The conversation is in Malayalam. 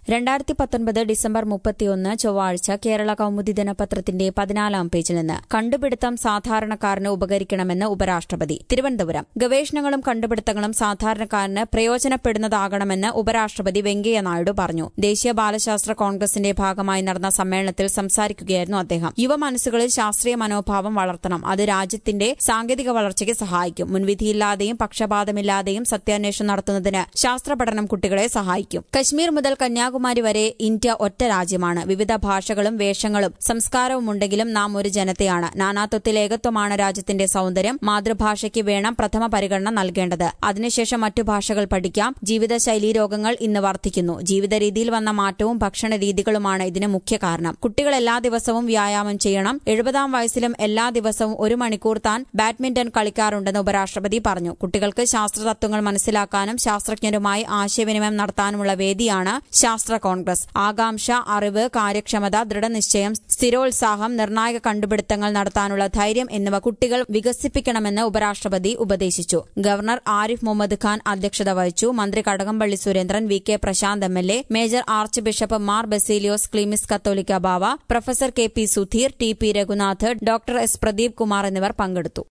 2019 ഡിസംബർ 31 ചൊവ്വാഴ്ച കേരള കൗമുദി ദിനപത്രത്തിന്റെ 14-ാം പേജിൽ നിന്ന് കണ്ടുപിടുത്തം സാധാരണക്കാരന് ഉപകരിക്കണമെന്ന് ഉപരാഷ്ട്രപതി. തിരുവനന്തപുരം. ഗവേഷണങ്ങളും കണ്ടുപിടുത്തങ്ങളും സാധാരണക്കാരന് പ്രയോജനപ്പെടുന്നതാകണമെന്ന് ഉപരാഷ്ട്രപതി വെങ്കയ്യ നായിഡു പറഞ്ഞു. ദേശീയ ബാലശാസ്ത്ര കോൺഗ്രസിന്റെ ഭാഗമായി നടന്ന സമ്മേളനത്തിൽ സംസാരിക്കുകയായിരുന്നു അദ്ദേഹം. യുവമനസ്സുകളിൽ ശാസ്ത്രീയ മനോഭാവം വളർത്തണം. അത് രാജ്യത്തിന്റെ സാങ്കേതിക വളർച്ചയ്ക്ക് സഹായിക്കും. മുൻവിധിയില്ലാതെയും പക്ഷപാതമില്ലാതെയും സത്യാന്വേഷണം നടത്തുന്നതിന് ശാസ്ത്രപഠനം കുട്ടികളെ സഹായിക്കും. കശ്മീർ മുതൽ കന്യാകുമാരി വരെ ഇന്ത്യ ഒറ്റ രാജ്യമാണ്. വിവിധ ഭാഷകളും വേഷങ്ങളും സംസ്കാരവും ഉണ്ടെങ്കിലും നാം ഒരു ജനതയാണ്. നാനാത്വത്തിൽ ഏകത്വമാണ് രാജ്യത്തിന്റെ സൌന്ദര്യം. മാതൃഭാഷയ്ക്ക് വേണം പ്രഥമ പരിഗണന നൽകേണ്ടത്. അതിനുശേഷം മറ്റു ഭാഷകൾ പഠിക്കാം. ജീവിതശൈലീ രോഗങ്ങൾ ഇന്ന് വർദ്ധിക്കുന്നു. ജീവിത രീതിയിൽ വന്ന മാറ്റവും ഭക്ഷണ രീതികളുമാണ് ഇതിന് മുഖ്യ കാരണം. കുട്ടികൾ എല്ലാ ദിവസവും വ്യായാമം ചെയ്യണം. 70-ാം വയസ്സിലും എല്ലാ ദിവസവും 1 മണിക്കൂർ താൻ ബാഡ്മിന്റൺ കളിക്കാറുണ്ടെന്ന് ഉപരാഷ്ട്രപതി പറഞ്ഞു. കുട്ടികൾക്ക് ശാസ്ത്രതത്വങ്ങൾ മനസ്സിലാക്കാനും ശാസ്ത്രജ്ഞരുമായി ആശയവിനിമയം നടത്താനുമുള്ള വേദിയാണ് ശാസ്ത്ര കോൺഗ്രസ്. ആകാംക്ഷ, അറിവ്, കാര്യക്ഷമത, ദൃഢനിശ്ചയം, സ്ഥിരോത്സാഹം, നിർണായക കണ്ടുപിടുത്തങ്ങൾ നടത്താനുള്ള ധൈര്യം എന്നിവ കുട്ടികൾ വികസിപ്പിക്കണമെന്ന് ഉപരാഷ്ട്രപതി ഉപദേശിച്ചു. ഗവർണർ ആരിഫ് മുഹമ്മദ് ഖാൻ അധ്യക്ഷത വഹിച്ചു. മന്ത്രി Kadakampally Surendran, V K Prashanth MLA, major arch bishop Mar Baselios Cleemis Catholicos Bava, professor KP Sudheer, TP Raghunath, doctor S Pradeep Kumar എന്നിവർ പങ്കെടുത്തു.